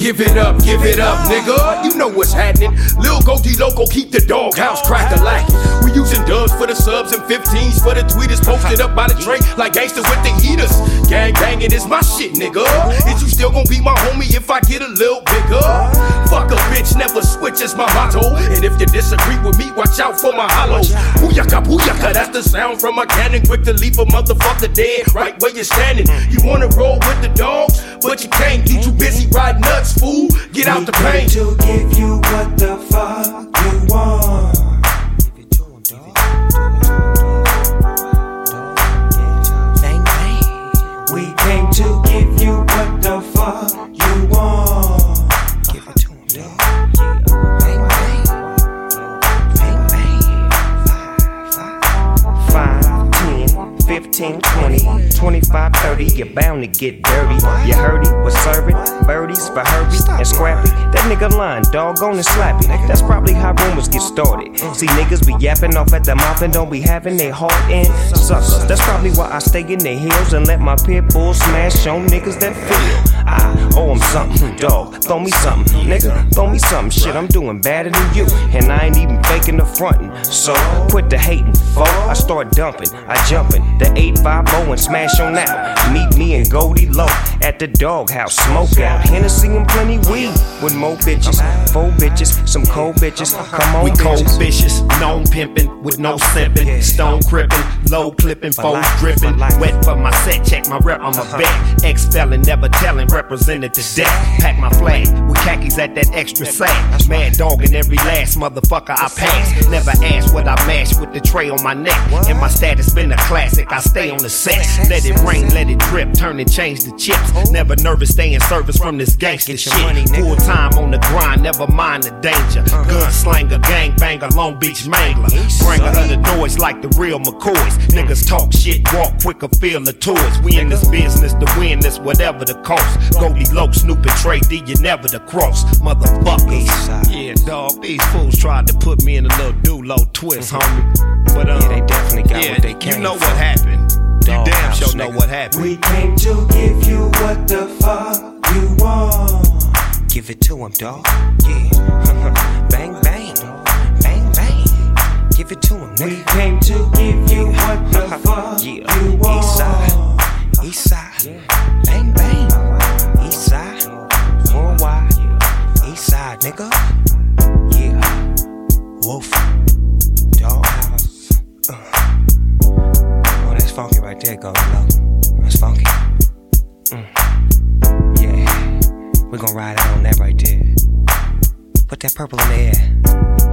Give it up, nigga. You know what's happening. Lil Goldie Loco, keep the doghouse crack-a-lackin'. We using dubs for the subs and 15s for the tweeters. Posted up by the tray like gangsters with the heaters. Gang banging is my shit, nigga. Is you still gon' be my homie if I get a little bigger? Fuck a bitch, never switch is my motto. And if you disagree with me, watch out for my hollows. Booyaka, booyaka, that's the sound from a cannon. Quick to leave a motherfucker dead right where you're standing. You wanna roll with the dogs, but you can't. You too busy riding nuts, fool. Get out the pain. To give you what the fuck you want. Give it to him, dog. Bang, bang. We came to give you what the fuck you want. Give it to him, dog. Bang, bang. Bang, bang. 5, 10, 15, 20, 25, 30. You're bound to get dirty. You heard it, was serving birdies for Herbie and Scrappy. That nigga lying, doggone and slappy. That's probably how rumors get started. See niggas be yapping off at the mouth and don't be having their heart in suckers. That's probably why I stay in the hills and let my pit bull smash on niggas that feel I owe 'em something, dog. Throw me something, nigga. Throw me something. Shit, I'm doing better than you, and I ain't even faking the frontin'. So quit the hating, folk. I start dumping, I jumpin' the 850 and smash on out. Meet me and Goldie Low at the doghouse, smoke out. Hennessy and plenty weed with more bitches, 4 bitches, some cold bitches. Come on, we bitches. cold vicious, known pimpin' with no simpin', stone crippin', low clippin', foes drippin', wet for my set, check my rep on my back. Ex-felon, never tellin', represented to death. Pack my flag with khakis at that extra sack. Mad dog in every last motherfucker I pass. Never ask what I mash with the tray on my neck. And my status been a classic, I stay on the set. Let it rain, let it drip, turn and change the chips. Never nervous, stay in service from this gangster shit. Full time on the grind, never mind the danger. Gunslinger, gang banger, Long Beach mangler. Bringer of the noise like the real McCoys. Niggas talk shit, walk quicker, feel the toys. We in this business to win this, whatever the cost. Goldie Loc, Snoop and Trey D, you never to cross. Motherfuckers. Yeah, dog, these fools tried to put me in a little do-lo twist, homie. But yeah, they definitely got what they came you know for. what happened. You Dog damn house, sure nigga. know what happened. We came to give you what the fuck you want. Give it to him, dog. Yeah. Bang, bang. Bang, bang. Give it to him, nigga. We came to give you what the fuck you want. Eastside. Eastside. Bang, bang. Eastside. Worldwide. Eastside, nigga. Yeah. Wolf. Doghouse. Oh, that's funky right there, Goldie Loc. That's funky. Yeah. We're gonna ride out on that right there. Put that purple in the air.